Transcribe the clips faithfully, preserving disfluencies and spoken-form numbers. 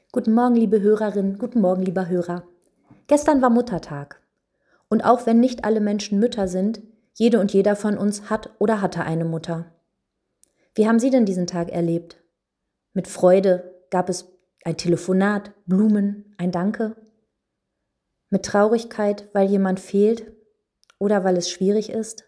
Guten Morgen, liebe Hörerin, guten Morgen, lieber Hörer. Gestern war Muttertag. Und auch wenn nicht alle Menschen Mütter sind, jede und jeder von uns hat oder hatte eine Mutter. Wie haben Sie denn diesen Tag erlebt? Mit Freude gab es ein Telefonat, Blumen, ein Danke? Mit Traurigkeit, weil jemand fehlt oder weil es schwierig ist?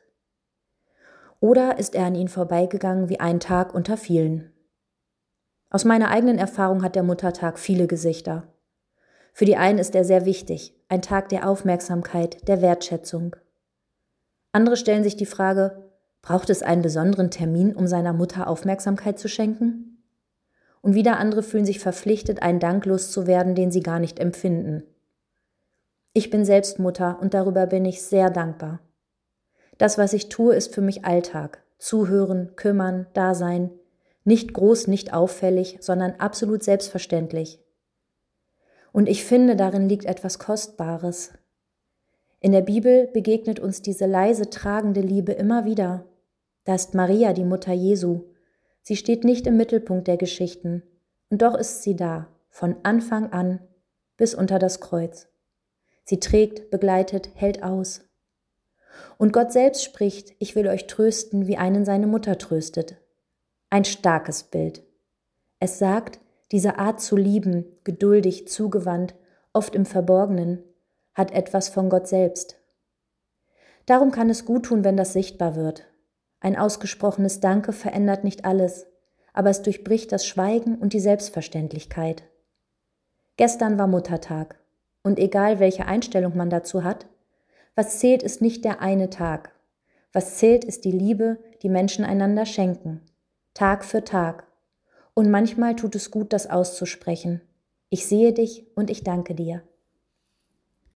Oder ist er an Ihnen vorbeigegangen wie ein Tag unter vielen? Aus meiner eigenen Erfahrung hat der Muttertag viele Gesichter. Für die einen ist er sehr wichtig, ein Tag der Aufmerksamkeit, der Wertschätzung. Andere stellen sich die Frage, braucht es einen besonderen Termin, um seiner Mutter Aufmerksamkeit zu schenken? Und wieder andere fühlen sich verpflichtet, einen Dank loszuwerden, den sie gar nicht empfinden. Ich bin selbst Mutter und darüber bin ich sehr dankbar. Das, was ich tue, ist für mich Alltag. Zuhören, kümmern, da sein. Nicht groß, nicht auffällig, sondern absolut selbstverständlich. Und ich finde, darin liegt etwas Kostbares. In der Bibel begegnet uns diese leise, tragende Liebe immer wieder. Da ist Maria, die Mutter Jesu. Sie steht nicht im Mittelpunkt der Geschichten. Und doch ist sie da, von Anfang an bis unter das Kreuz. Sie trägt, begleitet, hält aus. Und Gott selbst spricht, ich will euch trösten, wie einen seine Mutter tröstet. Ein starkes Bild. Es sagt, diese Art zu lieben, geduldig, zugewandt, oft im Verborgenen, hat etwas von Gott selbst. Darum kann es gut tun, wenn das sichtbar wird. Ein ausgesprochenes Danke verändert nicht alles, aber es durchbricht das Schweigen und die Selbstverständlichkeit. Gestern war Muttertag und egal welche Einstellung man dazu hat, was zählt ist nicht der eine Tag. Was zählt ist die Liebe, die Menschen einander schenken, Tag für Tag. Und manchmal tut es gut, das auszusprechen. Ich sehe dich und ich danke dir.